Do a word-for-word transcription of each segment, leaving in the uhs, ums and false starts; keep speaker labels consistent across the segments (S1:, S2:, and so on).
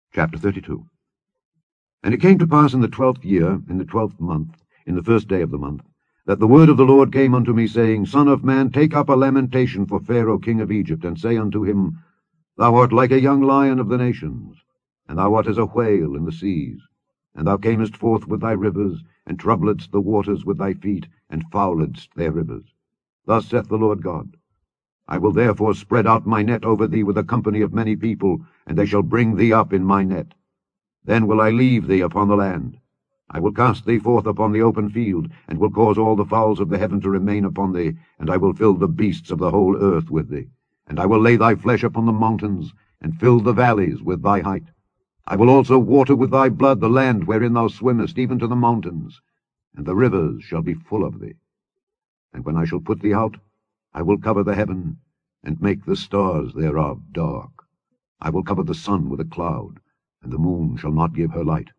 S1: Chapter thirty-two. And it came to pass in the twelfth year, in the twelfth month, in the first day of the month, that the word of the Lord came unto me, saying, Son of man, take up a lamentation for Pharaoh king of Egypt, and say unto him, Thou art like a young lion of the nations, and thou art as a whale in the seas. And thou camest forth with thy rivers, and troubledst the waters with thy feet, and fouledst their rivers. Thus saith the Lord God, I will therefore spread out my net over thee with a company of many people, and they shall bring thee up in my net. Then will I leave thee upon the land. I will cast thee forth upon the open field, and will cause all the fowls of the heaven to remain upon thee, and I will fill the beasts of the whole earth with thee. And I will lay thy flesh upon the mountains, and fill the valleys with thy height. I will also water with thy blood the land wherein thou swimmest, even to the mountains, and the rivers shall be full of thee. And when I shall put thee out, I will cover the heaven, and make the stars thereof dark. I will cover the sun with a cloud, and the moon shall not give her light.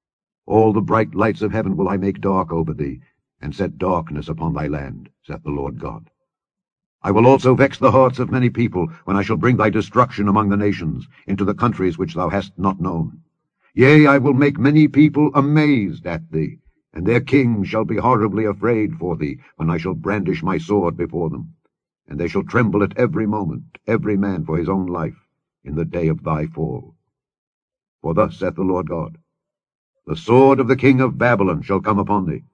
S1: All the bright lights of heaven will I make dark over thee, and set darkness upon thy land, saith the Lord God. I will also vex the hearts of many people, when I shall bring thy destruction among the nations, into the countries which thou hast not known. Yea, I will make many people amazed at thee, and their kings shall be horribly afraid for thee, when I shall brandish my sword before them. And they shall tremble at every moment, every man for his own life, in the day of thy fall. For thus saith the Lord God, The sword of the king of Babylon shall come upon thee.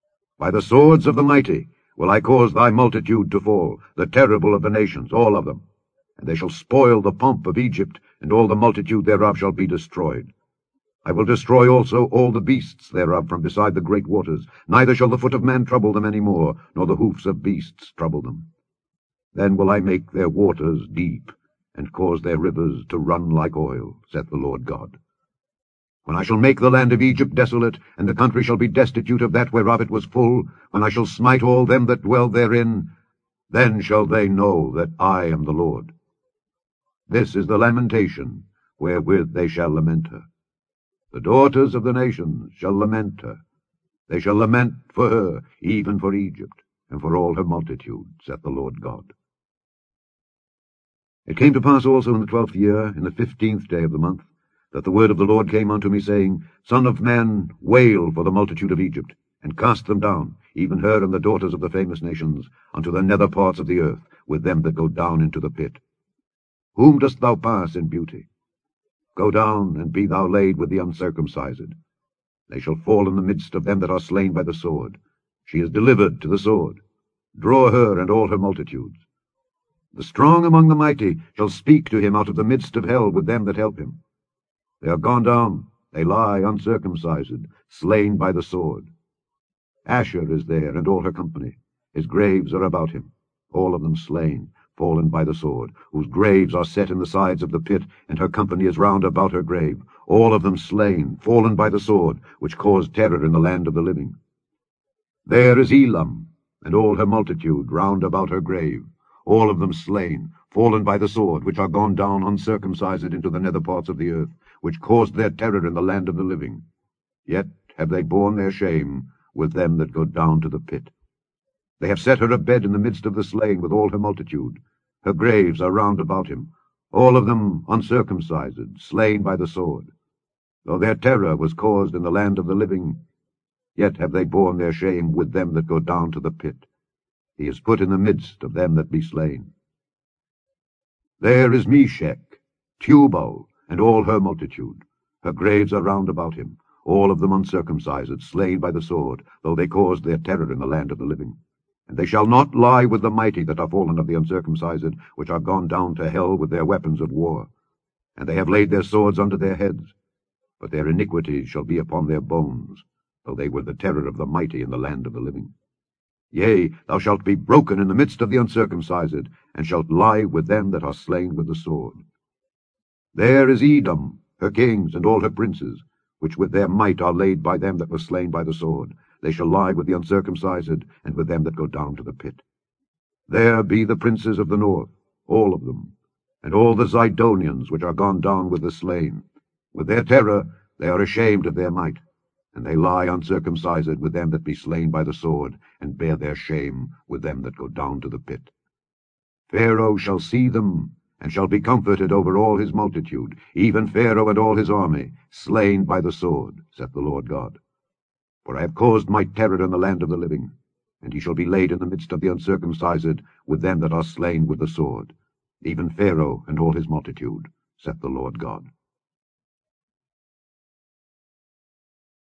S1: By the swords of the mighty will I cause thy multitude to fall, the terrible of the nations, all of them. And they shall spoil the pomp of Egypt, and all the multitude thereof shall be destroyed. I will destroy also all the beasts thereof from beside the great waters, neither shall the foot of man trouble them any more, nor the hoofs of beasts trouble them. Then will I make their waters deep, and cause their rivers to run like oil, saith the Lord God. When I shall make the land of Egypt desolate, and the country shall be destitute of that whereof it was full, when I shall smite all them that dwell therein, then shall they know that I am the Lord. This is the lamentation wherewith they shall lament her. The daughters of the nations shall lament her. They shall lament for her, even for Egypt, and for all her multitude, saith the Lord God. It came to pass also in the twelfth year, in the fifteenth day of the month, that the word of the Lord came unto me, saying, Son of man, wail for the multitude of Egypt, and cast them down, even her and the daughters of the famous nations, unto the nether parts of the earth, with them that go down into the pit. Whom dost thou pass in beauty? Go down, and be thou laid with the uncircumcised. They shall fall in the midst of them that are slain by the sword. She is delivered to the sword. Draw her and all her multitudes. The strong among the mighty shall speak to him out of the midst of hell with them that help him. They are gone down, they lie uncircumcised, slain by the sword. Asher is there, and all her company. His graves are about him, all of them slain, fallen by the sword, whose graves are set in the sides of the pit, and her company is round about her grave, all of them slain, fallen by the sword, which caused terror in the land of the living. There is Elam, and all her multitude, round about her grave, all of them slain, fallen by the sword, which are gone down uncircumcised into the nether parts of the earth, which caused their terror in the land of the living. Yet have they borne their shame with them that go down to the pit. They have set her a bed in the midst of the slain with all her multitude. Her graves are round about him, all of them uncircumcised, slain by the sword. Though their terror was caused in the land of the living, yet have they borne their shame with them that go down to the pit. He is put in the midst of them that be slain. There is Meshech, Tubal, and all her multitude. Her graves are round about him, all of them uncircumcised, slain by the sword, though they caused their terror in the land of the living. And they shall not lie with the mighty that are fallen of the uncircumcised, which are gone down to hell with their weapons of war. And they have laid their swords under their heads, but their iniquities shall be upon their bones, though they were the terror of the mighty in the land of the living. Yea, thou shalt be broken in the midst of the uncircumcised, and shalt lie with them that are slain with the sword. There is Edom, her kings, and all her princes, which with their might are laid by them that were slain by the sword. They shall lie with the uncircumcised, and with them that go down to the pit. There be the princes of the north, all of them, and all the Zidonians, which are gone down with the slain. With their terror they are ashamed of their might, and they lie uncircumcised with them that be slain by the sword, and bear their shame with them that go down to the pit. Pharaoh shall see them, and shall be comforted over all his multitude, even Pharaoh and all his army, slain by the sword, saith the Lord God. For I have caused my terror in the land of the living, and he shall be laid in the midst of the uncircumcised with them that are slain with the sword, even Pharaoh and all his multitude, saith the Lord God.